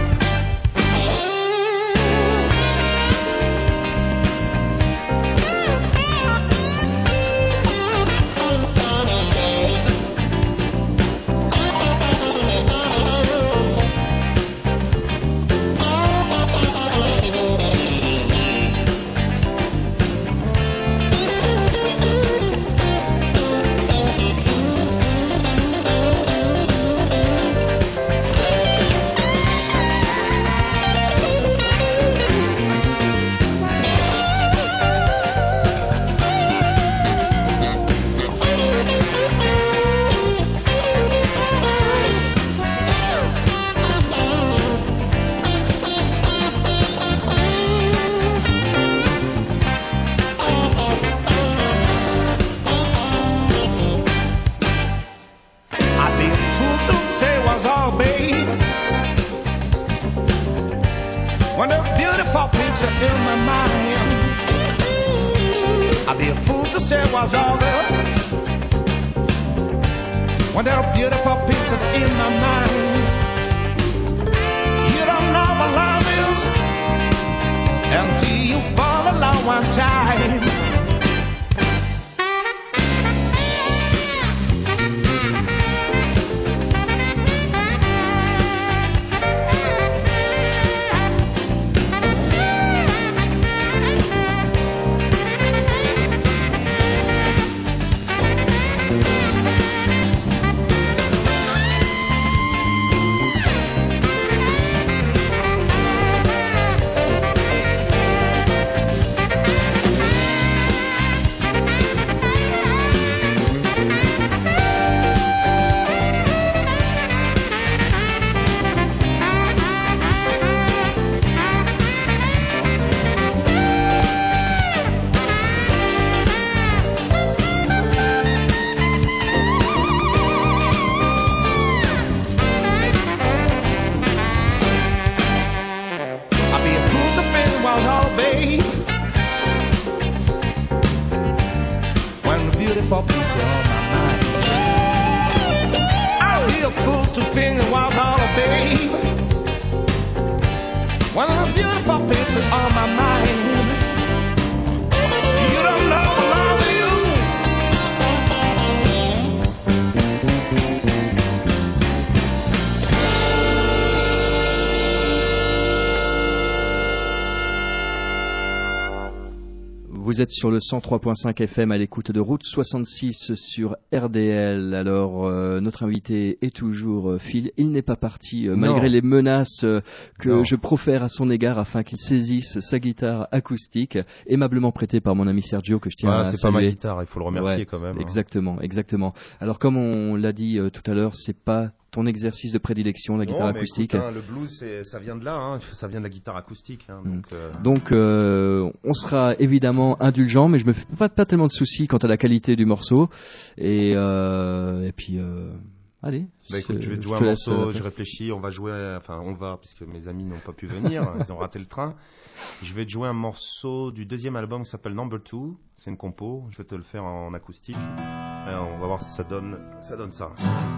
Vous êtes sur le cent trois point cinq F M à l'écoute de Route soixante-six sur R D L. Alors, euh, notre invité est toujours euh, Phil. Il n'est pas parti, euh, malgré les menaces euh, que non. je profère à son égard afin qu'il saisisse sa guitare acoustique, aimablement prêtée par mon ami Sergio, que je tiens ouais, à c'est saluer. C'est pas ma guitare, il faut le remercier ouais, quand même. Hein. Exactement, exactement. Alors, comme on l'a dit euh, tout à l'heure, c'est pas ton exercice de prédilection, la guitare non, mais acoustique. Écoute, hein, le blues, c'est, ça vient de là, hein, ça vient de la guitare acoustique. Hein, donc, euh... donc euh, on sera évidemment indulgent, mais je me fais pas, pas tellement de soucis quant à la qualité du morceau. Et, euh, et puis, euh, allez. Bah écoute, je vais te jouer je un morceau, je réfléchis, on va jouer, enfin on va, puisque mes amis n'ont pas pu venir, ils ont raté le train. Je vais te jouer un morceau du deuxième album qui s'appelle Number Two, c'est une compo, je vais te le faire en acoustique. Et on va voir si ça donne ça. Donne ça.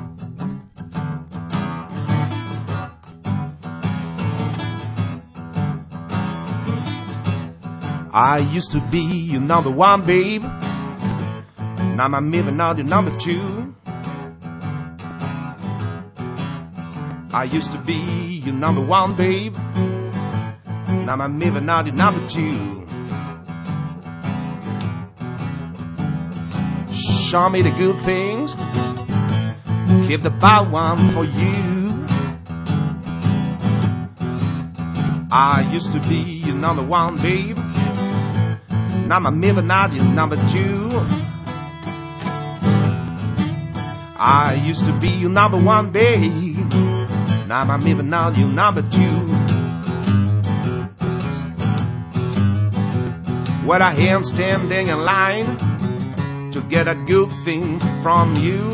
I used to be your number one, babe. Now I'm moving on to number two. I used to be your number one, babe. Now I'm moving on to number two. Show me the good things. Keep the bad one for you. I used to be your number one, babe. Now I'm maybe not your number two. I used to be your number one, babe. Now I'm maybe not your number two. Well, I am standing in line to get a good thing from you.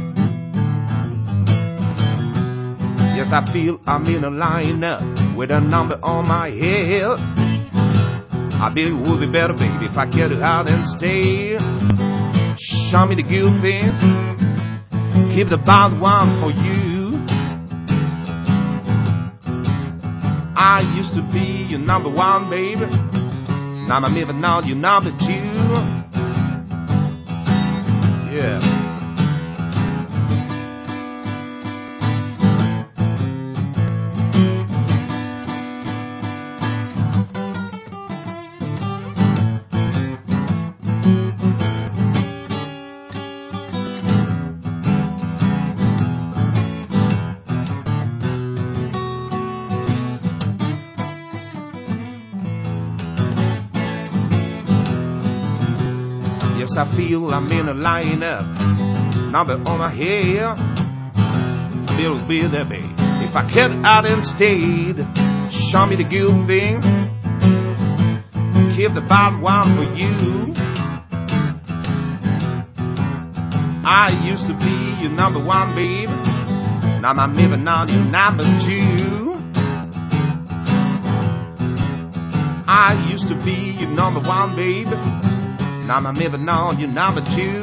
Yes, I feel I'm in a lineup with a number on my head. I bet it would be better, baby, if I get out and stay. Show me the good things, keep the bad one for you. I used to be your number one, baby. Now I'm even now your number two. Yeah. I feel I'm in a lineup, number on my head. Feel be there, babe. If I get out and stayed, show me the good thing, keep the bad one for you. I used to be your number one, babe. Now I'm moving on your number two. I used to be your number one, babe. Now I'm moving on, you're number two.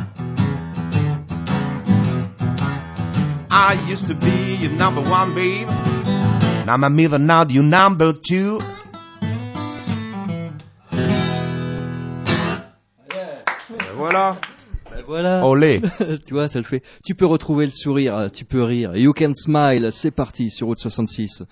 I used to be your number one, babe. Now I'm moving on, you're number two. Et voilà. Ben voilà. Olé. Tu vois, ça le fait. Tu peux retrouver le sourire, tu peux rire. You Can Smile, c'est parti sur Route soixante-six.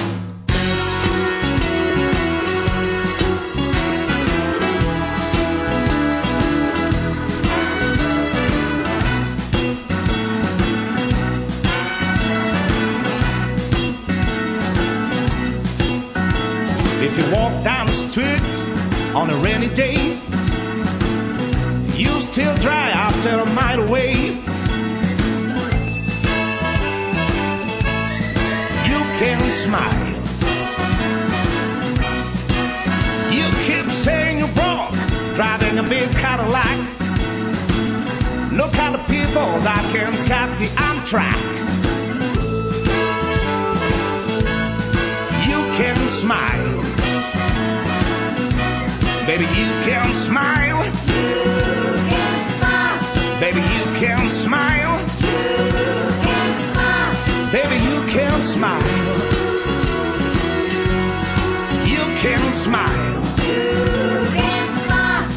If you walk down the street on a rainy day, you still dry after a mile away. You can smile. You keep saying you're broke, driving a big Cadillac. Look at the people that can catch the Amtrak. You can smile. Baby, you can smile. You can smile. Baby, you can smile. You can smile. Baby, you can smile. You can smile. You can smile.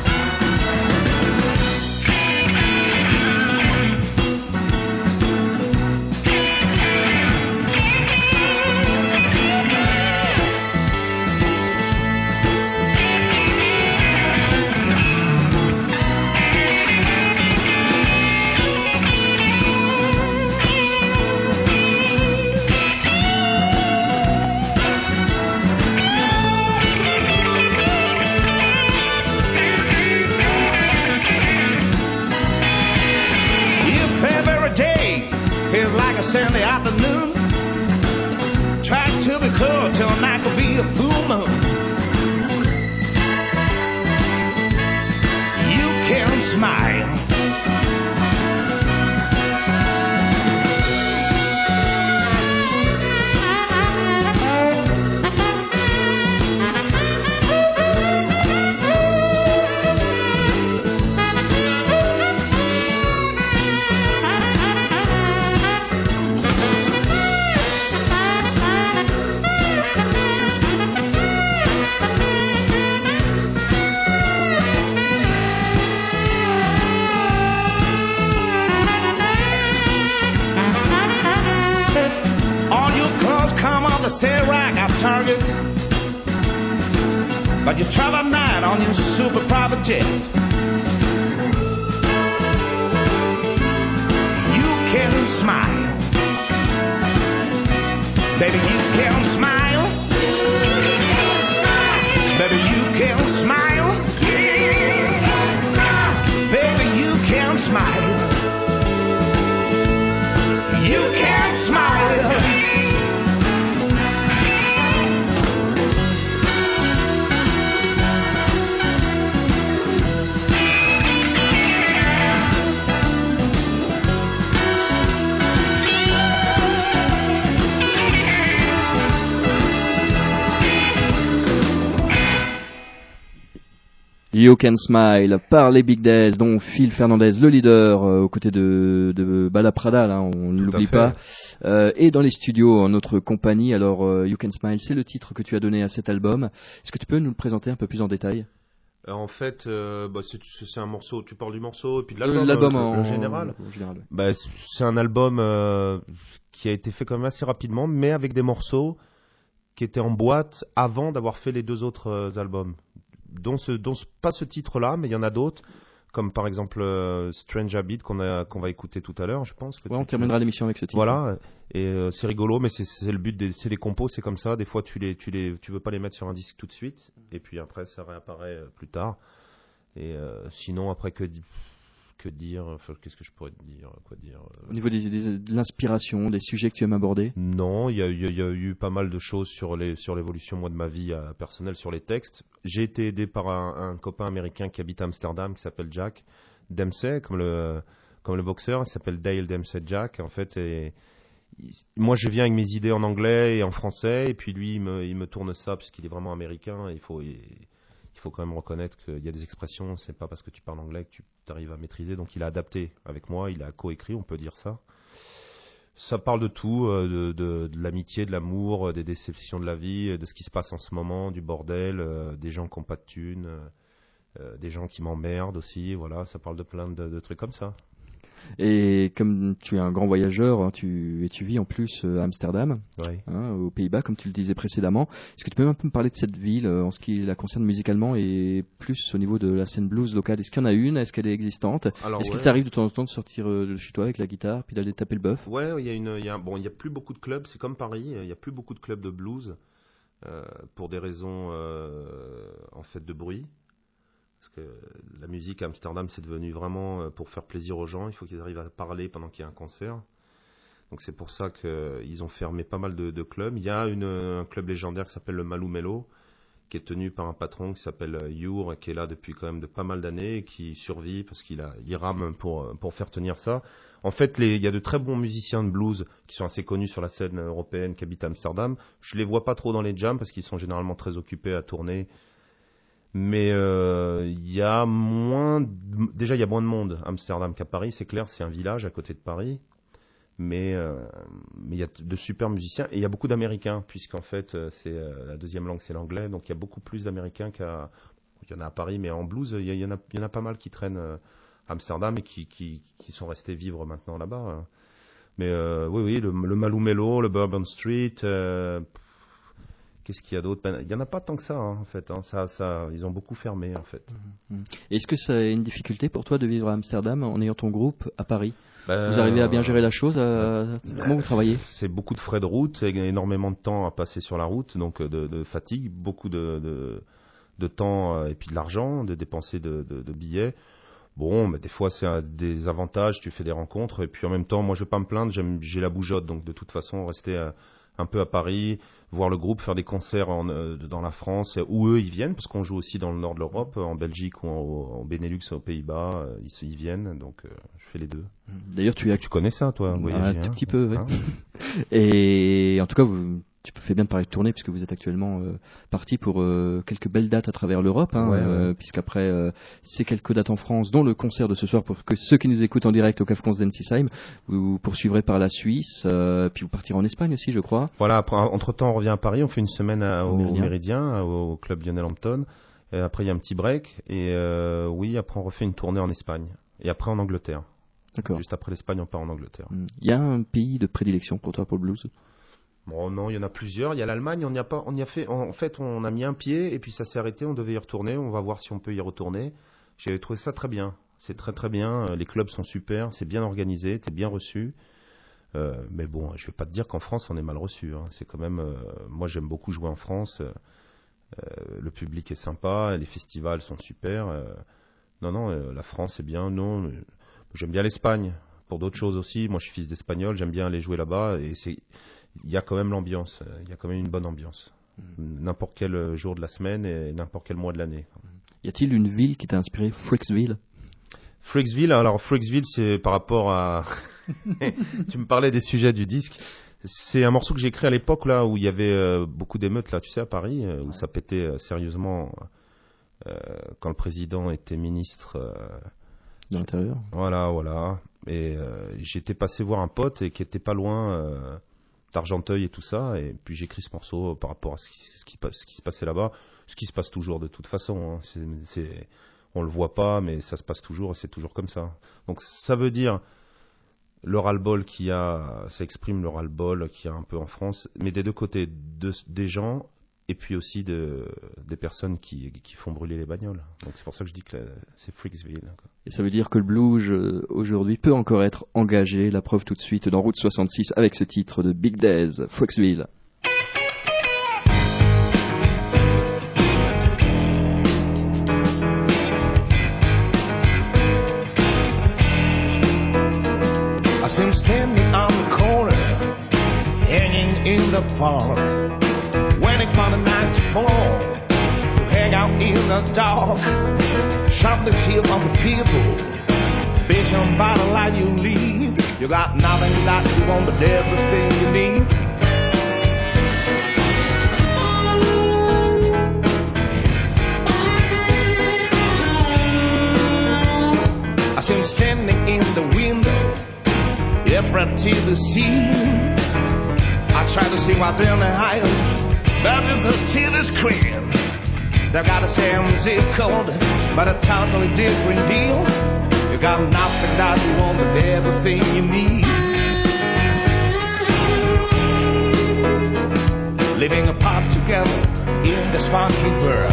Feels like a Sunday afternoon. Try to be cool till night could be a full moon. You can smile. Say rack at Target, but you travel at night on your super private jet. You can smile, baby. You can smile. Baby, you can smile. Baby, you can smile. You can smile. You Can Smile par les Big Days, dont Phil Fernandez, le leader, euh, aux côtés de, de Bala Prada, là, on ne l'oublie pas, euh, et dans les studios en notre compagnie. Alors, euh, You Can Smile, c'est le titre que tu as donné à cet album. Est-ce que tu peux nous le présenter un peu plus en détail? Euh, En fait, euh, bah, c'est, c'est un morceau. Tu parles du morceau et puis de Euh, l'album, L'album euh, en, en général. en général, ouais. Bah, c'est un album euh, qui a été fait quand même assez rapidement, mais avec des morceaux qui étaient en boîte avant d'avoir fait les deux autres euh, albums. Dont, ce, dont ce- pas ce titre-là, mais il y en a d'autres, comme par exemple euh, Strange Habit qu'on a, qu'on va écouter tout à l'heure, je pense. que Ouais, tu- on terminera l'émission avec ce titre. Voilà, et euh, c'est rigolo, mais c'est, c'est le but des, c'est des compos, c'est comme ça. Des fois, tu les, tu les, tu veux pas les mettre sur un disque tout de suite, et puis après, ça réapparaît euh, plus tard. Et euh, sinon, après que, di- que dire, enfin, qu'est-ce que je pourrais te dire, quoi dire euh, Au niveau des, des- de l'inspiration, des sujets que tu aimes aborder. Non, il y a, il y a- il y a eu pas mal de choses sur les, sur l'évolution moi de ma vie euh, personnelle, sur les textes. J'ai été aidé par un, un copain américain qui habite à Amsterdam, qui s'appelle Jack Dempsey, comme le, comme le boxeur. Il s'appelle Dale Dempsey Jack, en fait. Et il- moi, je viens avec mes idées en anglais et en français, et puis lui, il me, il me tourne ça puisqu'il est vraiment américain. Il faut, il, il faut quand même reconnaître qu'il y a des expressions. C'est pas parce que tu parles anglais que tu arrives à maîtriser. Donc, il a adapté avec moi. Il a coécrit, on peut dire ça. Ça parle de tout, euh, de, de, de l'amitié, de l'amour, euh, des déceptions de la vie, euh, de ce qui se passe en ce moment, du bordel, euh, des gens qui n'ont pas de thunes, euh, euh, des gens qui m'emmerdent aussi. Voilà, ça parle de plein de, de trucs comme ça. Et comme tu es un grand voyageur, hein, tu, et tu vis en plus euh, à Amsterdam, Ouais. hein, aux Pays-Bas, comme tu le disais précédemment. Est-ce que tu peux un peu me parler de cette ville euh, en ce qui la concerne musicalement et plus au niveau de la scène blues locale? Est-ce qu'il y en a une? Est-ce qu'elle est existante? Alors, Est-ce ouais. qu'il t'arrive de temps en temps de sortir euh, de chez toi avec la guitare puis d'aller taper le bœuf? Ouais, il y a une, il y a, bon, il y a plus beaucoup de clubs. C'est comme Paris, il y a plus beaucoup de clubs de blues euh, pour des raisons euh, en fait de bruit. Parce que la musique à Amsterdam, c'est devenu vraiment euh, pour faire plaisir aux gens. Il faut qu'ils arrivent à parler pendant qu'il y a un concert. Donc c'est pour ça qu'ils ont fermé pas mal de, de clubs. Il y a une, un club légendaire qui s'appelle le Malou Mello, qui est tenu par un patron qui s'appelle euh, Your, qui est là depuis quand même de pas mal d'années et qui survit parce qu'il a, il rame pour, pour faire tenir ça. En fait, les, il y a de très bons musiciens de blues qui sont assez connus sur la scène européenne qui habitent à Amsterdam. Je les vois pas trop dans les jams parce qu'ils sont généralement très occupés à tourner. Mais euh, il y a moins, de- déjà il y a moins de monde à Amsterdam qu'à Paris, c'est clair, c'est un village à côté de Paris. Mais euh, mais il y a de super musiciens et il y a beaucoup d'Américains puisqu'en fait euh, c'est euh, la deuxième langue c'est l'anglais, donc il y a beaucoup plus d'Américains qu'à, il y en a à Paris, mais en blues il y, a- il y en a il y en a pas mal qui traînent euh, à Amsterdam et qui qui qui sont restés vivre maintenant là-bas. hein. Mais euh, oui oui le, le Malou Mello, le Bourbon Street. euh, Qu'est-ce qu'il y a d'autre? Ben, il y en a pas tant que ça hein, en fait. hein. Ça, ça, ils ont beaucoup fermé en fait. Est-ce que c'est une difficulté pour toi de vivre à Amsterdam en ayant ton groupe à Paris? Ben, Vous arrivez à bien gérer la chose? euh, Comment vous travaillez? C'est beaucoup de frais de route, et énormément de temps à passer sur la route, donc de, de fatigue, beaucoup de, de, de temps euh, et puis de l'argent, de dépenser de, de, de billets. Bon, mais des fois c'est un- des avantages, tu fais des rencontres, et puis en même temps, moi je vais pas me plaindre, j'aime, j'ai la bougeotte, donc de toute façon rester euh, un peu à Paris, voir le groupe, faire des concerts en, euh, dans la France, euh, où eux ils viennent, parce qu'on joue aussi dans le nord de l'Europe, en Belgique ou en, en Benelux, aux Pays-Bas, euh, ils, se- ils viennent, donc euh, je fais les deux. D'ailleurs, tu es Tu connais ça, toi, voyager, un tout hein petit peu, oui. Hein Et en tout cas, vous, tu fais bien de parler de tournée puisque vous êtes actuellement euh, parti pour euh, quelques belles dates à travers l'Europe, hein, Ouais, ouais. euh, puisqu'après euh, ces quelques dates en France, dont le concert de ce soir pour que ceux qui nous écoutent en direct au Café Consdensisheim, vous poursuivrez par la Suisse, euh, puis vous partirez en Espagne aussi, je crois. Voilà, après, entre-temps, on revient à Paris, on fait une semaine à- Au au, Méridien. Méridien, au, au club Lionel Hampton. Et après, il y a un petit break. Et euh, oui, après, on refait une tournée en Espagne. Et après, en Angleterre. D'accord. Juste après l'Espagne, on part en Angleterre. Mm. Il y a un pays de prédilection pour toi pour le blues? Bon, non, il y en a plusieurs. Il y a l'Allemagne, on y a pas, on y a fait, en fait, on a mis un pied et puis ça s'est arrêté, on devait y retourner. On va voir si on peut y retourner. J'ai trouvé ça très bien. C'est très très bien. Euh, Les clubs sont super, c'est bien organisé, t'es bien reçu. Euh, mais bon, je vais pas te dire qu'en France on est mal reçu. Hein. C'est quand même, euh, moi j'aime beaucoup jouer en France. Euh, le public est sympa, les festivals sont super. Euh, non, non, euh, la France est bien. Non, euh, j'aime bien l'Espagne. Pour d'autres choses aussi. Moi, je suis fils d'Espagnol. J'aime bien aller jouer là-bas et c'est, il y a quand même l'ambiance. Il y a quand même une bonne ambiance. Mmh. N'importe quel jour de la semaine et n'importe quel mois de l'année. Y a-t-il une ville qui t'a inspiré, Freaksville? Freaksville, alors Freaksville, c'est par rapport à. Tu me parlais des sujets du disque. C'est un morceau que j'ai écrit à l'époque là où il y avait euh, beaucoup d'émeutes là, tu sais, à Paris, euh, où ouais. ça pétait euh, sérieusement euh, quand le président était ministre euh, de l'Intérieur. Voilà, voilà. Et euh, j'étais passé voir un pote et qui était pas loin euh, d'Argenteuil et tout ça, et puis j'ai écrit ce morceau par rapport à ce qui, ce qui, ce qui se passait là-bas, ce qui se passe toujours de toute façon. Hein. C'est, c'est, on le voit pas, mais ça se passe toujours, et c'est toujours comme ça. Donc ça veut dire le ras-le-bol qu'il y a, ça exprime le ras-le-bol qu'il y a un peu en France, mais des deux côtés, de, des gens et puis aussi de, des personnes qui, qui font brûler les bagnoles. Donc c'est pour ça que je dis que c'est Freaksville. Quoi. Et ça veut dire que le blues aujourd'hui peut encore être engagé, la preuve tout de suite dans Route soixante-six avec ce titre de Big Days, Freaksville. I see him standing on the corner, hanging in the park, waiting for the night to fall, to hang out in the dark, sharp the tip of the people, beaten by the light you lead. You got nothing like you want, but everything you need. I see him standing in the window, different to the scene. I try to see what's in the aisle, but it's a T V screen. They've got the same zip code, but a totally different deal. You got nothing that you want, but everything you need. Living apart together in this funky world.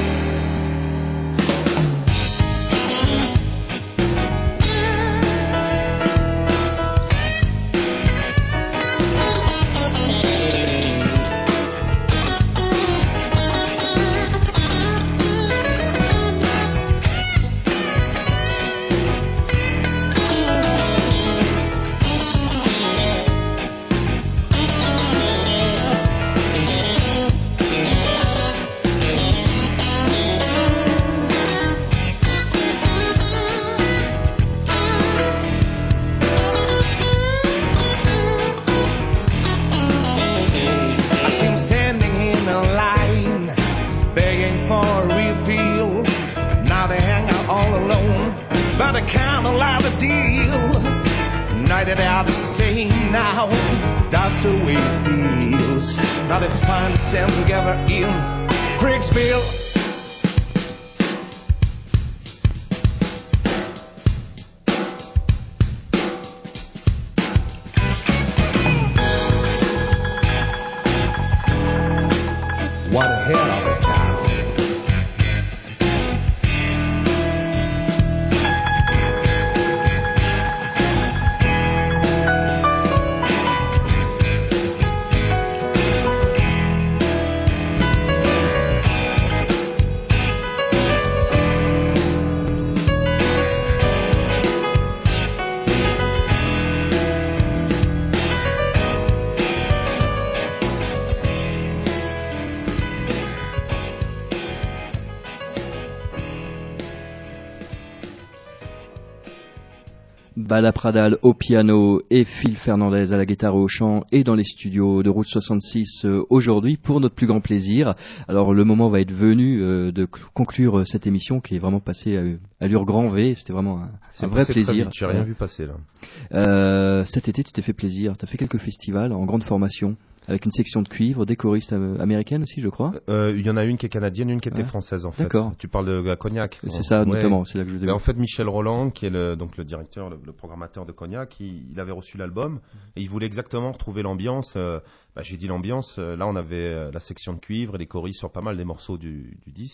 Now they find themselves together in Freaksville. What a hell of a town. Bala Pradal au piano et Phil Fernandez à la guitare et au chant et dans les studios de Route soixante-six euh, aujourd'hui pour notre plus grand plaisir. Alors le moment va être venu euh, de conclure euh, cette émission qui est vraiment passée à allure grand V. C'était vraiment un, un vrai plaisir. J'ai rien vu passer là. Euh, cet été tu t'es fait plaisir, tu as fait quelques festivals en grande formation. Avec une section de cuivre, des choristes euh, américaines aussi, je crois. Il euh, y en a une qui est canadienne, une qui était ouais. française en fait. D'accord. Tu parles de la Cognac. C'est ça, ouais. Notamment. C'est là que je vous ai vu. En fait, Michel Roland, qui est le, donc le directeur, le, le programmateur de Cognac, il, il avait reçu l'album et il voulait exactement retrouver l'ambiance. Euh, bah, j'ai dit l'ambiance. Euh, là, on avait euh, la section de cuivre et les choristes sur pas mal des morceaux du, du disque.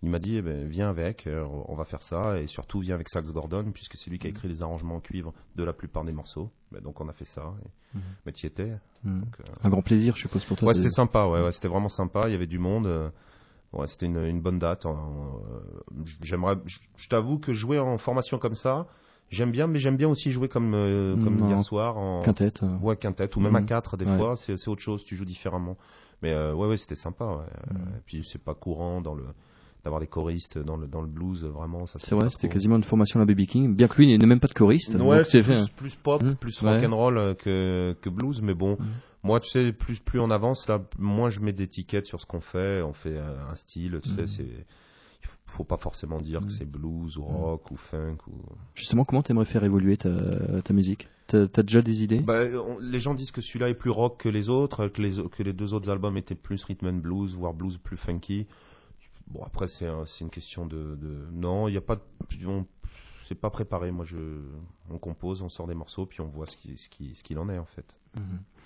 il m'a dit, eh ben, viens avec, euh, on va faire ça, et surtout viens avec Sax Gordon, puisque c'est lui qui a écrit les arrangements en cuivre de la plupart des morceaux. Ben, donc on a fait ça, et... Mhm. mais tu y étais. Mhm. Donc, euh... Un grand plaisir, je suppose, pour toi. Ouais, de- c'était sympa, ouais, ouais, c'était vraiment sympa, il y avait du monde. euh, Ouais, c'était une, une bonne date. hein, euh, J'aimerais, je je t'avoue que jouer en formation comme ça, j'aime bien, mais j'aime bien aussi jouer comme, euh, comme Non. hier soir en Quintette. euh. ouais, quintette ou même Mhm. à quatre des Ouais. fois, c'est c'est autre chose, tu joues différemment. Mais euh, ouais, ouais, c'était sympa. Ouais. Mhm. Euh, Et puis c'est pas courant dans le d'avoir des choristes dans le dans le blues, vraiment. Ça se C'est fait vrai, pas c'était trop. quasiment une formation à B B King, bien que lui n'est même pas de choriste. Ouais, donc c'est vrai. plus, plus pop, Mhm. plus Ouais. rock'n'roll euh, que que blues, mais bon. Mhm. Moi, tu sais, plus plus on avance là, moins je mets d'étiquettes sur ce qu'on fait. On fait euh, un style, tu Mhm. sais, c'est il faut- faut pas forcément dire Mhm. que c'est blues ou Mhm. rock ou funk ou. Justement, comment t'aimerais faire évoluer ta, ta musique? T'as t'as déjà des idées? Bah, on- les gens disent que celui-là est plus rock que les autres, que les, que les deux autres albums étaient plus rhythm and blues, voire blues plus funky. Bon, après, c'est un- c'est une question de. de... Non, il n'y a pas de. on- C'est pas préparé. Moi, je, on compose, on sort des morceaux, puis on voit ce qui- ce qui- ce qu'il en est, en fait. Mhm.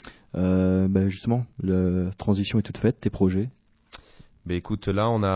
Euh, bah, justement, la transition est toute faite, tes projets. Mais écoute, là, on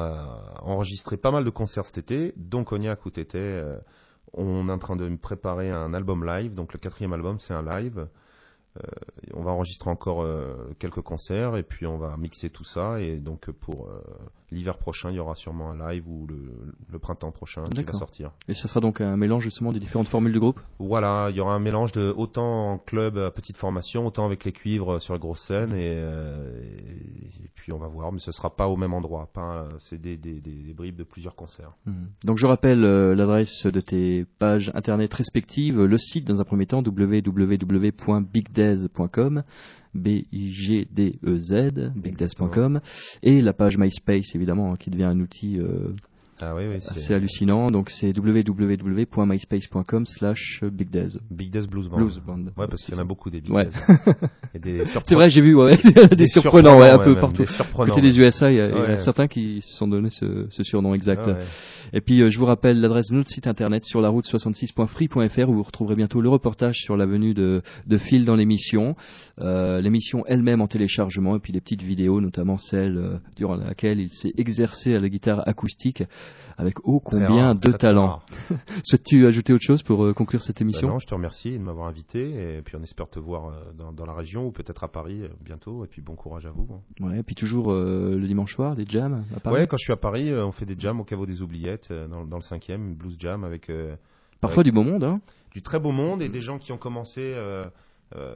a enregistré pas mal de concerts cet été, dont Cognac où t'étais. euh, On est en train de me préparer un album live, donc le quatrième album, c'est un live. Euh, on va enregistrer encore euh, quelques concerts et puis on va mixer tout ça. Et donc pour euh, l'hiver prochain, il y aura sûrement un live ou le, le printemps prochain qui va D'accord. sortir. Et ça sera donc un mélange justement des différentes formules du groupe? Voilà, il y aura un mélange de autant en club à petite formation, autant avec les cuivres sur la grosse scène et, euh, et, et puis on va voir, mais ce sera pas au même endroit. Pas, c'est des, des, des, des bribes de plusieurs concerts. Mhm. Donc je rappelle euh, l'adresse de tes pages internet respectives, le site dans un premier temps w w w point big dez point com, B I G D E Z, big dez point com, et la page MySpace évidemment hein, qui devient un outil euh, Ah oui, oui, assez c'est hallucinant. Donc c'est w w w point myspace point com slash big dez. Big Death Blues Band. Blues Band. Ouais, parce qu'il y en a beaucoup des Big Ouais. Death. Et des surpre- C'est vrai, j'ai vu, ouais, des, des surprenants, ouais, un ouais, peu même, partout. des surprenants, Côté des ouais. U S A, il y a, il y a Ouais. certains qui se sont donné ce, ce surnom exact. Ah ouais. Et puis, euh, je vous rappelle l'adresse de notre site internet sur la route soixante-six point free point f r où vous retrouverez bientôt le reportage sur la venue de, de Phil dans l'émission, euh, l'émission elle-même en téléchargement et puis des petites vidéos, notamment celle euh, durant laquelle il s'est exercé à la guitare acoustique avec ô Très combien rare, de très, très talent. rare. Souhaites-tu ajouter autre chose pour euh, conclure cette Bah émission? non, je te remercie de m'avoir invité et puis on espère te voir euh, dans, dans la région ou peut-être à Paris euh, bientôt et puis bon courage à vous. Ouais, et puis toujours euh, le dimanche soir, des jams à Paris. Ouais, quand je suis à Paris, euh, on fait des jams au caveau des oubliettes euh, dans, dans le cinquième, une blues jam avec euh, Parfois avec du beau monde, hein. du très beau monde et des gens qui ont commencé euh, euh,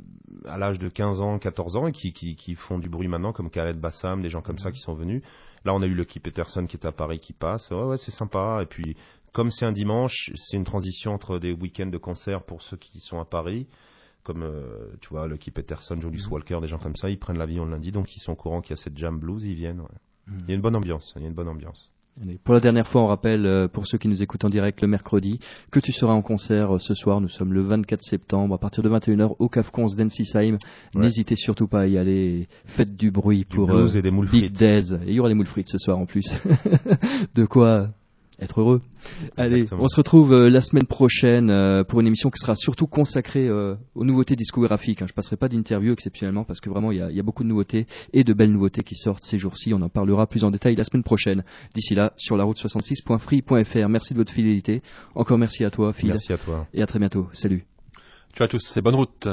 à l'âge de quinze ans, quatorze ans et qui, qui, qui font du bruit maintenant comme Khaled Bassam, des gens comme ça qui sont venus. Là, on a eu le Keith Peterson qui est à Paris qui passe. Ouais, ouais, c'est sympa. Et puis, comme c'est un dimanche, c'est une transition entre des week-ends de concerts pour ceux qui sont à Paris. Comme, euh, tu vois, le Keith Peterson, Julius Walker, des gens comme ça, ils prennent l'avion le lundi, donc ils sont au courant qu'il y a cette jam blues, ils viennent. Ouais. Il y a une bonne ambiance, il y a une bonne ambiance. Allez, pour la dernière fois, on rappelle, euh, pour ceux qui nous écoutent en direct le mercredi, que tu seras en concert euh, ce soir. Nous sommes le vingt-quatre septembre, à partir de vingt et une heures, au Cafcons d'Ensisheim. Ouais. N'hésitez surtout pas à y aller. Faites du bruit Du pour blues euh, et des moules Big frites. Dez. Et il y aura les moules frites ce soir en plus. De quoi être heureux. Allez, Exactement. on se retrouve euh, la semaine prochaine euh, pour une émission qui sera surtout consacrée euh, aux nouveautés discographiques. Hein. Je passerai pas d'interview exceptionnellement parce que vraiment il y a, il y a beaucoup de nouveautés et de belles nouveautés qui sortent ces jours-ci. On en parlera plus en détail la semaine prochaine. D'ici là, sur la route soixante-six point free point f r. Merci de votre fidélité. Encore merci à toi, Phil. Merci à toi. Et à très bientôt. Salut. Ciao à tous, c'est bonne route.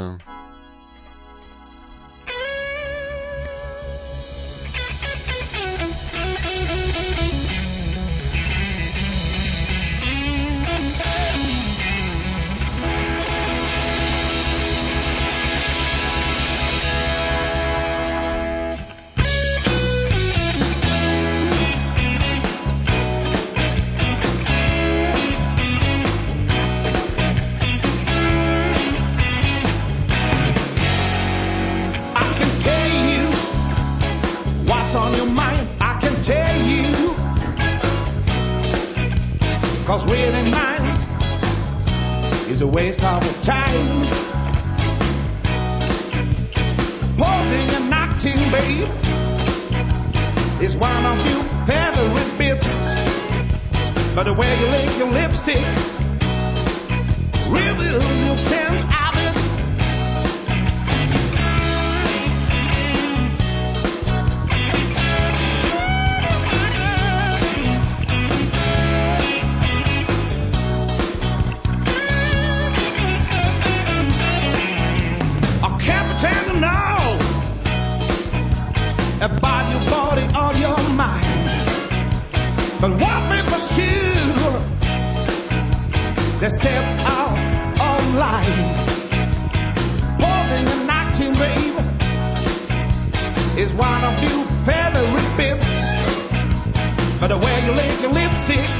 I can tell you what's on your mind. I can tell you. Cause waiting mine is a waste of time. Posing and acting, babe, is one of your favorite bits. But the way you lick your lipstick reveals your sense of it. But what made my shoes? They step out on line. Pausing and acting, baby, is one of your favorite bits. But the way you lick your lipstick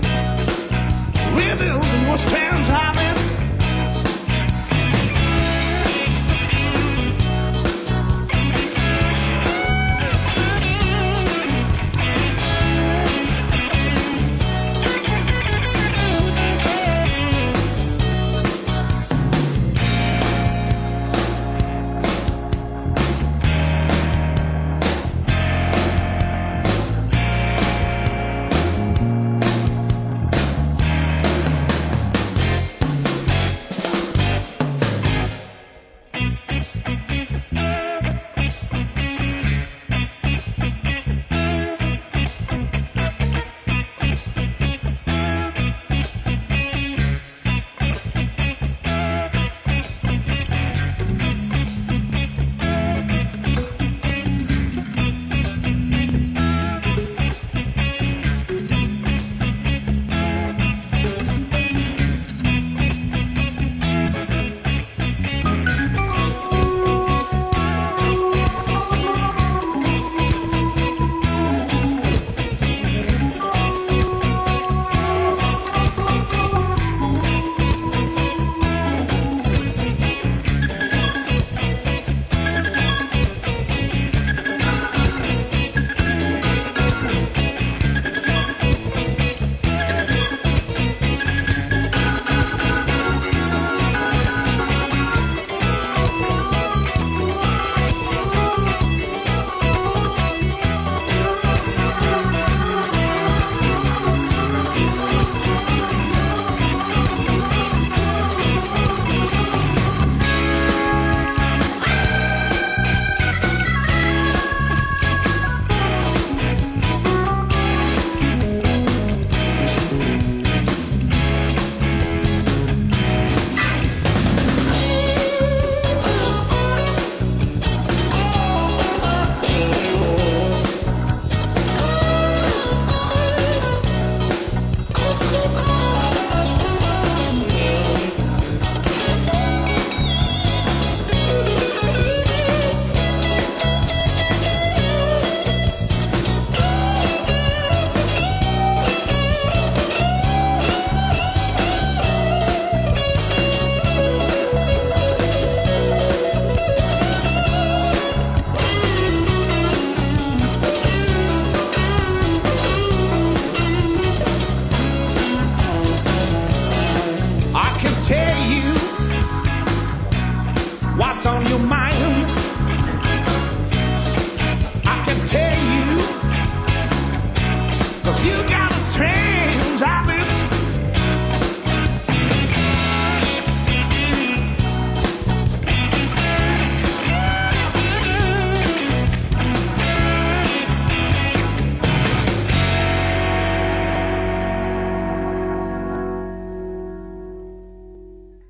reveals what strange habits. What's on your mind? I can tell you, 'cause you got